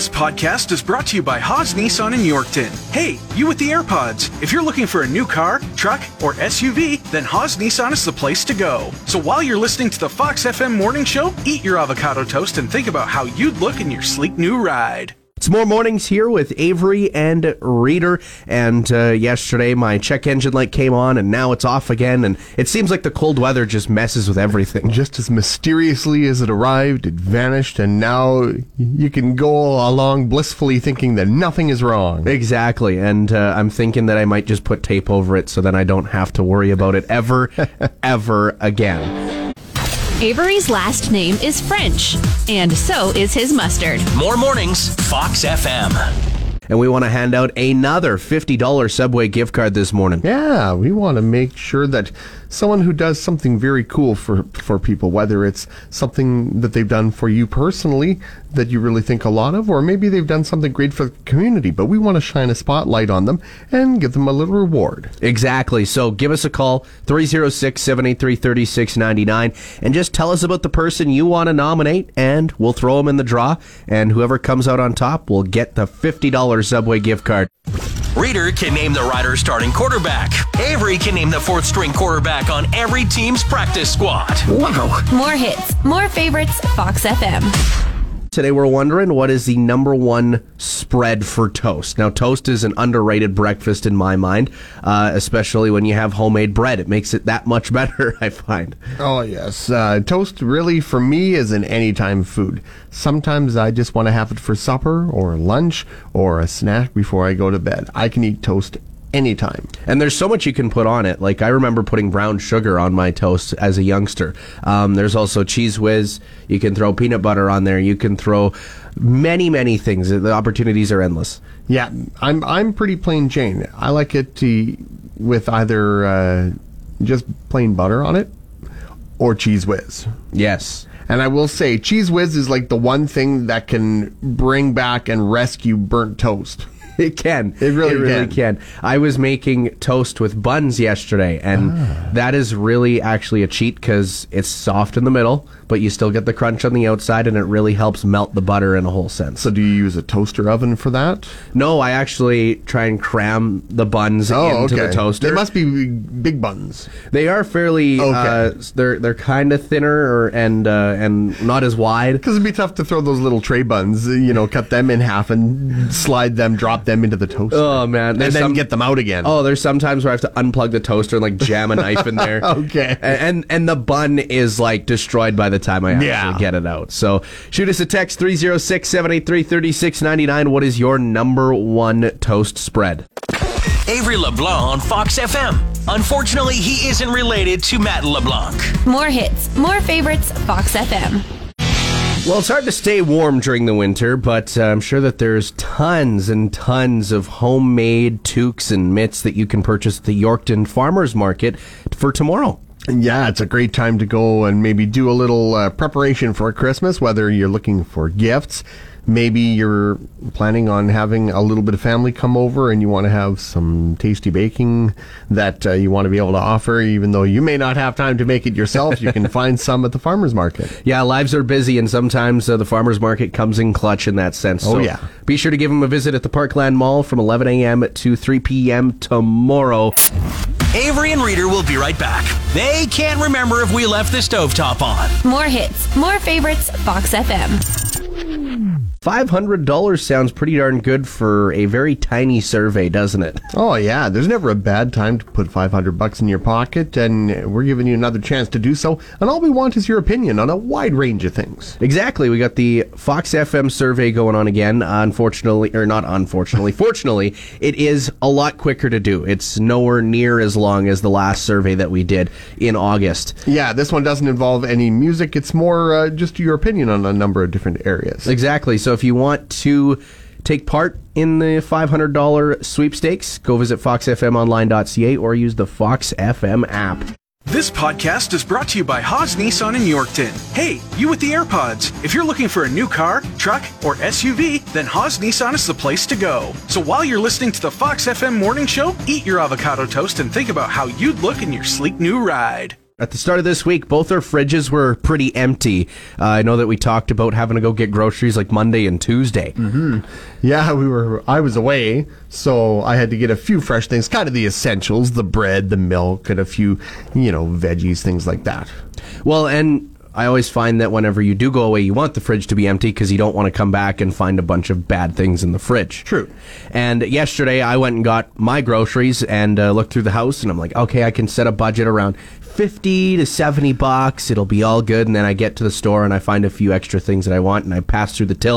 This podcast is brought to you by Haas Nissan in Yorkton. Hey, you with the AirPods. If you're looking for a new car, truck, or SUV, then Haas Nissan is the place to go. So while you're listening to the Fox FM morning show, eat your avocado toast and think about how you'd look in your sleek new ride. It's more mornings here with Avery and Reader, and yesterday my check engine light came on and now it's off again, and it seems like the cold weather just messes with everything. Just as mysteriously as it arrived, it vanished, and now you can go along blissfully thinking that nothing is wrong. Exactly, and I'm thinking that I might just put tape over it so then I don't have to worry about it ever again. Avery's last name is French, and so is his mustard. More mornings, Fox FM. And we want to hand out another $50 Subway gift card this morning. Yeah, we want to make sure that someone who does something very cool for people, whether it's something that they've done for you personally that you really think a lot of, or maybe they've done something great for the community, but we want to shine a spotlight on them and give them a little reward. Exactly. So give us a call, 306-783-3699, and just tell us about the person you want to nominate, and we'll throw them in the draw, and whoever comes out on top will get the $50 Subway gift card. Reader can name the Riders' starting quarterback. Avery can name the fourth string quarterback on every team's practice squad. Wow. More hits, more favorites, Fox FM. Today we're wondering, what is the number one spread for toast? Now, toast is an underrated breakfast in my mind, especially when you have homemade bread. It makes it that much better, I find. Oh, yes. Toast really, for me, is an anytime food. Sometimes I just want to have it for supper or lunch or a snack before I go to bed. I can eat toast anytime. And there's so much you can put on it. Like, I remember putting brown sugar on my toast as a youngster. There's also Cheese Whiz. You can throw peanut butter on there. You can throw many things. The opportunities are endless. Yeah, I'm pretty plain Jane. I like it with either just plain butter on it or Cheese Whiz. Yes. And I will say, Cheese Whiz is like the one thing that can bring back and rescue burnt toast. It can. It really can. I was making toast with buns yesterday, and that is really actually a cheat because it's soft in the middle, but you still get the crunch on the outside, and it really helps melt the butter in a whole sense. So do you use a toaster oven for that? No, I actually try and cram the buns into the toaster. They must be big buns. They are fairly, they're kind of thinner and not as wide. Because it'd be tough to throw those little tray buns, cut them in half and slide them, drop them into the toaster. Oh, man. And then get them out again. Oh, there's sometimes where I have to unplug the toaster and jam a knife in there. Okay. And the bun is destroyed by the time I actually get it out. So shoot us a text, 306-783-3699. What is your number one toast spread? Avery LeBlanc on Fox FM. Unfortunately, he isn't related to Matt LeBlanc. More hits, more favorites, Fox FM. Well, it's hard to stay warm during the winter, but I'm sure that there's tons and tons of homemade toques and mitts that you can purchase at the Yorkton Farmers Market for tomorrow. Yeah, it's a great time to go and maybe do a little preparation for Christmas, whether you're looking for gifts. Maybe you're planning on having a little bit of family come over and you want to have some tasty baking that you want to be able to offer, even though you may not have time to make it yourself. You can find some at the farmer's market. Yeah, lives are busy, and sometimes the farmer's market comes in clutch in that sense. Oh, so yeah. Be sure to give them a visit at the Parkland Mall from 11 a.m. to 3 p.m. tomorrow. Avery and Reader will be right back. They can't remember if we left the stovetop on. More hits, more favorites, Fox FM. $500 sounds pretty darn good for a very tiny survey, doesn't it? Oh, yeah. There's never a bad time to put $500 in your pocket, and we're giving you another chance to do so. And all we want is your opinion on a wide range of things. Exactly. We got the Fox FM survey going on again. Fortunately, it is a lot quicker to do. It's nowhere near as long as the last survey that we did in August. Yeah, this one doesn't involve any music. It's more just your opinion on a number of different areas. Exactly. So if you want to take part in the $500 sweepstakes, go visit foxfmonline.ca or use the Fox FM app. This podcast is brought to you by Haas Nissan in Yorkton. Hey, you with the AirPods. If you're looking for a new car, truck, or SUV, then Haas Nissan is the place to go. So while you're listening to the Fox FM morning show, eat your avocado toast and think about how you'd look in your sleek new ride. At the start of this week, both our fridges were pretty empty. I know that we talked about having to go get groceries like Monday and Tuesday. Yeah, I was away, so I had to get a few fresh things, kind of the essentials, the bread, the milk, and a few, veggies, things like that. Well, and I always find that whenever you do go away, you want the fridge to be empty because you don't want to come back and find a bunch of bad things in the fridge. True. And yesterday, I went and got my groceries and looked through the house, and I'm like, okay, I can set a budget around $50 to $70. It'll be all good. And then I get to the store and I find a few extra things that I want, and I pass through the till.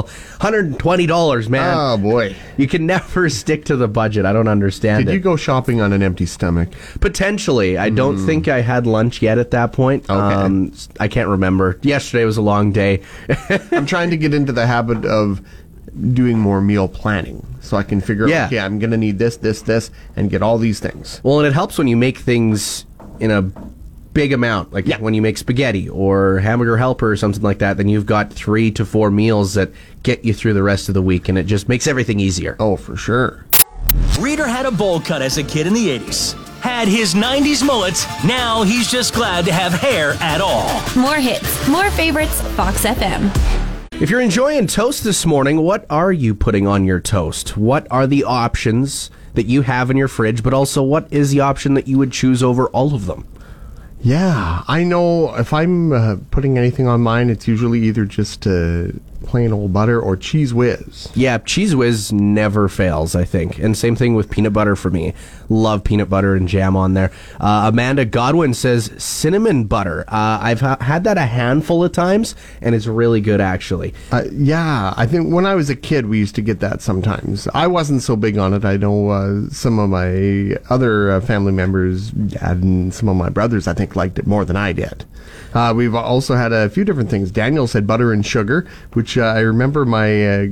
$120, man. Oh, boy. You can never stick to the budget. I don't understand Did it. you go shopping on an empty stomach? Potentially. I don't think I had lunch yet at that point. Okay. I can't remember. Yesterday was a long day. I'm trying to get into the habit of doing more meal planning so I can figure Yeah. out, okay, I'm going to need this, and get all these things. Well, and it helps when you make things in a big amount, like when you make spaghetti or hamburger helper or something like that, then you've got 3 to 4 meals that get you through the rest of the week, and it just makes everything easier. Oh, for sure. Reader had a bowl cut as a kid in the 80s. Had his 90s mullet, now he's just glad to have hair at all. More hits, more favorites, Fox FM. If you're enjoying toast this morning, what are you putting on your toast? What are the options that you have in your fridge, but also what is the option that you would choose over all of them? Yeah, I know if I'm putting anything on mine, it's usually either just plain old butter or Cheese Whiz. Yeah, Cheese Whiz never fails, I think. And same thing with peanut butter for me. Love peanut butter and jam on there. Amanda Godwin says cinnamon butter. I've had that a handful of times, and it's really good, actually. Yeah, I think when I was a kid, we used to get that sometimes. I wasn't so big on it. I know some of my other family members, dad and some of my brothers, I think, liked it more than I did. We've also had a few different things. Daniel said butter and sugar, which I remember my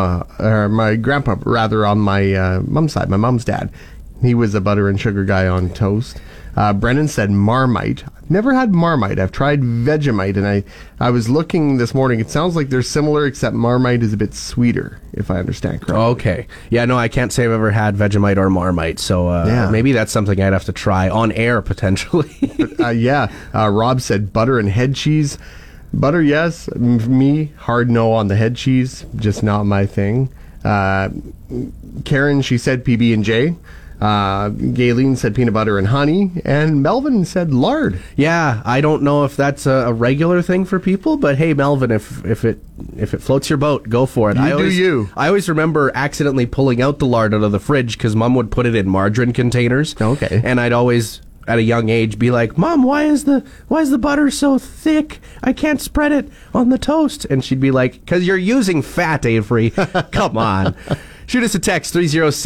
grandpa, rather, on my mom's side, my mom's dad. He was a butter and sugar guy on toast. Brennan said Marmite. I've never had Marmite. I've tried Vegemite, and I was looking this morning. It sounds like they're similar, except Marmite is a bit sweeter, if I understand correctly. Okay. Yeah, no, I can't say I've ever had Vegemite or Marmite, so maybe that's something I'd have to try on air, potentially. Rob said butter and head cheese. Butter, yes. Me, hard no on the head cheese. Just not my thing. Karen, she said PB&J. Gayleen said peanut butter and honey, and Melvin said lard. Yeah, I don't know if that's a regular thing for people, but hey, Melvin, if it floats your boat, go for it. I always remember accidentally pulling out the lard out of the fridge because Mom would put it in margarine containers. Okay, and I'd always, at a young age, be like, Mom, why is the butter so thick? I can't spread it on the toast. And she'd be like, because you're using fat, Avery. Come on. Shoot us a text,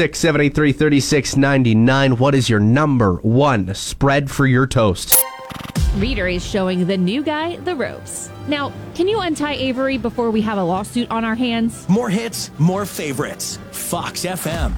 306-783-3699. What is your number one spread for your toast? Reader is showing the new guy the ropes. Now, can you untie Avery before we have a lawsuit on our hands? More hits, more favorites. Fox FM.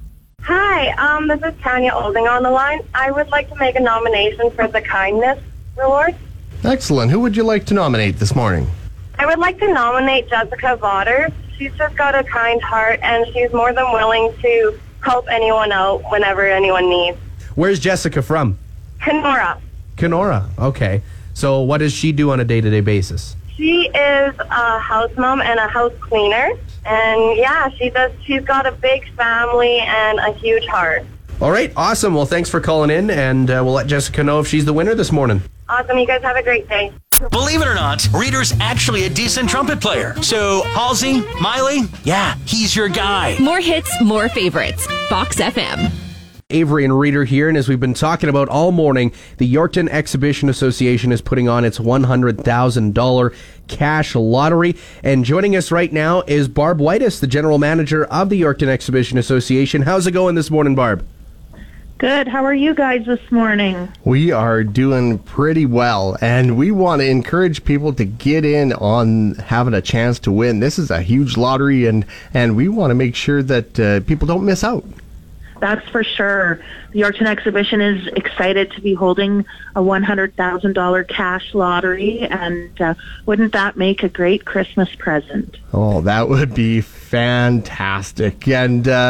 Hi, this is Tanya Olding on the line. I would like to make a nomination for the Kindness Award. Excellent. Who would you like to nominate this morning? I would like to nominate Jessica Waters. She's just got a kind heart, and she's more than willing to help anyone out whenever anyone needs. Where's Jessica from? Kenora. Kenora. Okay. So what does she do on a day-to-day basis? She is a house mom and a house cleaner. And yeah, she's got a big family and a huge heart. All right. Awesome. Well, thanks for calling in, and we'll let Jessica know if she's the winner this morning. Awesome. You guys have a great day. Believe it or not, Reader's actually a decent trumpet player. So, Halsey, Miley, yeah, he's your guy. More hits, more favorites. Fox FM. Avery and Reader here, and as we've been talking about all morning, the Yorkton Exhibition Association is putting on its $100,000 cash lottery. And joining us right now is Barb Whitus, the general manager of the Yorkton Exhibition Association. How's it going this morning, Barb? Good. How are you guys this morning? We are doing pretty well, and we want to encourage people to get in on having a chance to win. This is a huge lottery, and we want to make sure that people don't miss out. That's for sure. The Yorkton Exhibition is excited to be holding a $100,000 cash lottery, and wouldn't that make a great Christmas present? Oh, that would be fantastic. And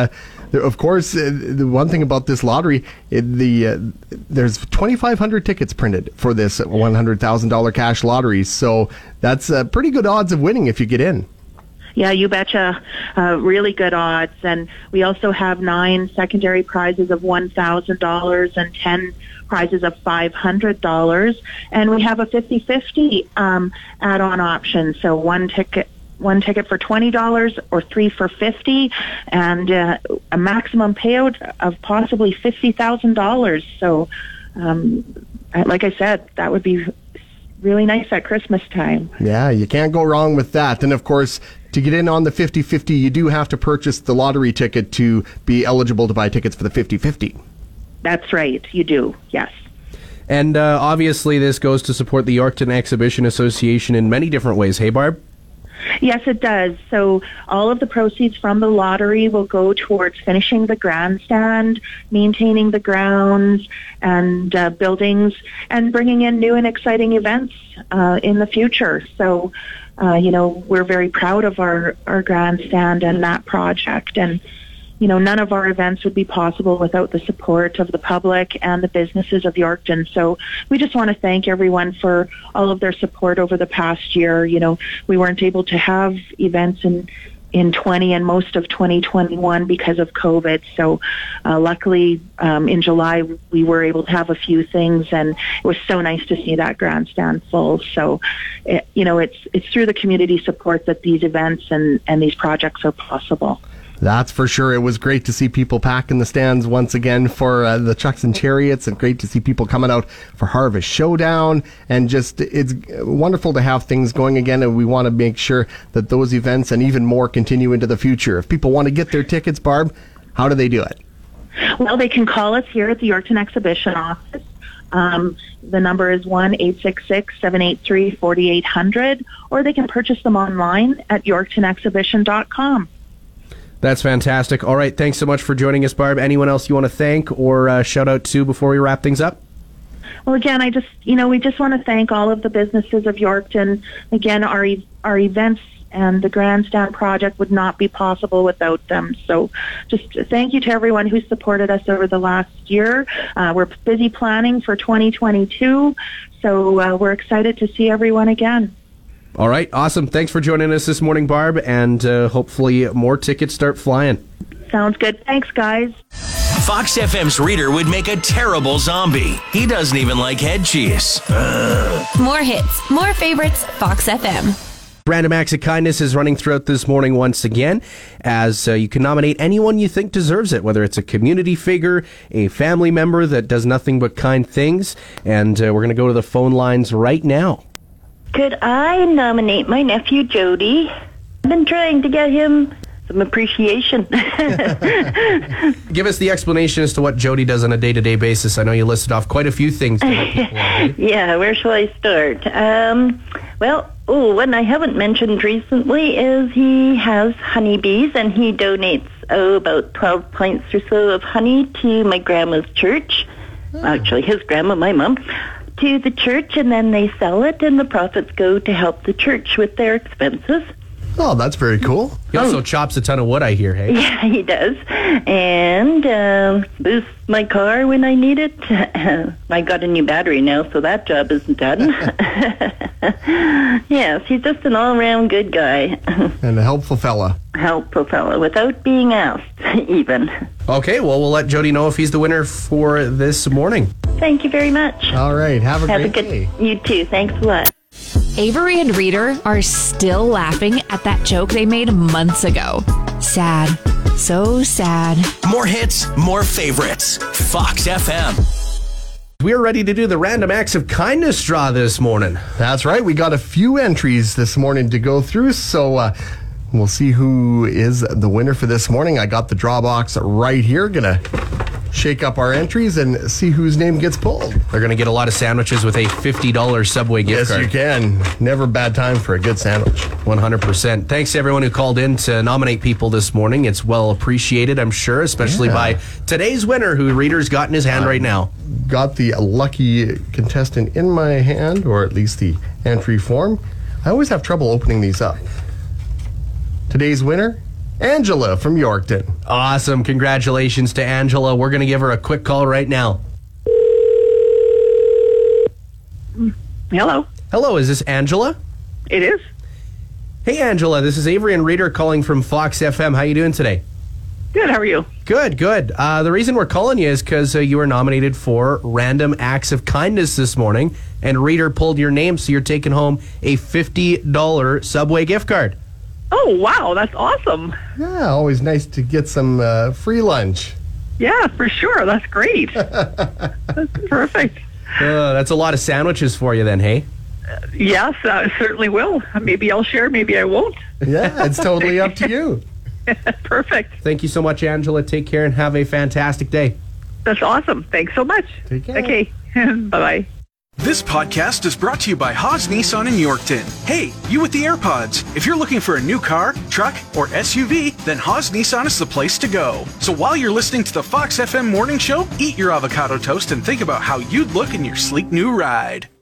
Of course, the one thing about this lottery, there's 2,500 tickets printed for this $100,000 cash lottery. So that's pretty good odds of winning if you get in. Yeah, you betcha. Really good odds. And we also have 9 secondary prizes of $1,000 and 10 prizes of $500. And we have a 50-50 add-on option. So one ticket for $20 or 3 for $50, and a maximum payout of possibly $50,000. So, like I said, that would be really nice at Christmas time. Yeah, you can't go wrong with that. And of course, to get in on the 50-50, you do have to purchase the lottery ticket to be eligible to buy tickets for the 50-50. That's right, you do, yes. And obviously this goes to support the Yorkton Exhibition Association in many different ways. Hey, Barb? Yes, it does. So all of the proceeds from the lottery will go towards finishing the grandstand, maintaining the grounds and buildings, and bringing in new and exciting events in the future. So, we're very proud of our grandstand and that project. And, none of our events would be possible without the support of the public and the businesses of Yorkton. So we just want to thank everyone for all of their support over the past year. We weren't able to have events in 20 and most of 2021 because of COVID. So luckily in July we were able to have a few things, and it was so nice to see that grandstand full. So it's through the community support that these events and these projects are possible. That's for sure. It was great to see people packing the stands once again for the Chucks and Chariots, and great to see people coming out for Harvest Showdown. And just, it's wonderful to have things going again, and we want to make sure that those events and even more continue into the future. If people want to get their tickets, Barb, how do they do it? Well, they can call us here at the Yorkton Exhibition office. The number is 1-866-783-4800, or they can purchase them online at yorktonexhibition.com. That's fantastic. All right, thanks so much for joining us, Barb. Anyone else you want to thank or shout out to before we wrap things up? Well, again, we just want to thank all of the businesses of Yorkton. Again, our events and the grandstand project would not be possible without them. So just thank you to everyone who supported us over the last year. We're busy planning for 2022, so we're excited to see everyone again. All right, awesome. Thanks for joining us this morning, Barb, and hopefully more tickets start flying. Sounds good. Thanks, guys. Fox FM's reader would make a terrible zombie. He doesn't even like head cheese. More hits, more favorites, Fox FM. Random Acts of Kindness is running throughout this morning once again, as you can nominate anyone you think deserves it, whether it's a community figure, a family member that does nothing but kind things, and we're going to go to the phone lines right now. Could I nominate my nephew, Jody? I've been trying to get him some appreciation. Give us the explanation as to what Jody does on a day-to-day basis. I know you listed off quite a few things. Yeah, where shall I start? One I haven't mentioned recently is he has honeybees, and he donates about 12 pints or so of honey to my grandma's church. Actually, his grandma, my mom. To the church, and then they sell it, and the profits go to help the church with their expenses. Oh, that's very cool. He also chops a ton of wood, I hear, hey? Yeah, he does. And boosts my car when I need it. I got a new battery now, so that job isn't done. Yes, he's just an all-around good guy. And a helpful fella. Helpful fella, without being asked, even. Okay, well, we'll let Jody know if he's the winner for this morning. Thank you very much. All right, have a great day. You too, thanks a lot. Avery and Reader are still laughing at that joke they made months ago. Sad. So sad. More hits, more favorites. Fox FM. We're ready to do the Random Acts of Kindness draw this morning. That's right. We got a few entries this morning to go through, so we'll see who is the winner for this morning. I got the draw box right here. Gonna shake up our entries and see whose name gets pulled. They're going to get a lot of sandwiches with a $50 Subway gift card. Yes, you can. Never a bad time for a good sandwich. 100%. Thanks to everyone who called in to nominate people this morning. It's well appreciated, I'm sure, especially by today's winner, who Reader's got in his hand right now. Got the lucky contestant in my hand, or at least the entry form. I always have trouble opening these up. Today's winner Angela from Yorkton. Awesome. Congratulations to Angela. We're going to give her a quick call right now. Hello. Hello, is this Angela? It is. Hey, Angela, this is Avery and Reader calling from Fox FM. How you doing today? Good. How are you? Good. The reason we're calling you is because you were nominated for Random Acts of Kindness this morning, and Reader pulled your name, so you're taking home a $50 Subway gift card. Oh, wow. That's awesome. Yeah, always nice to get some free lunch. Yeah, for sure. That's great. That's perfect. That's a lot of sandwiches for you then, hey? Yes, certainly will. Maybe I'll share, maybe I won't. Yeah, it's totally up to you. Perfect. Thank you so much, Angela. Take care and have a fantastic day. That's awesome. Thanks so much. Take care. Okay. Bye-bye. This podcast is brought to you by Haas Nissan in Yorkton. Hey, you with the AirPods. If you're looking for a new car, truck, or SUV, then Haas Nissan is the place to go. So while you're listening to the Fox FM Morning Show, eat your avocado toast and think about how you'd look in your sleek new ride.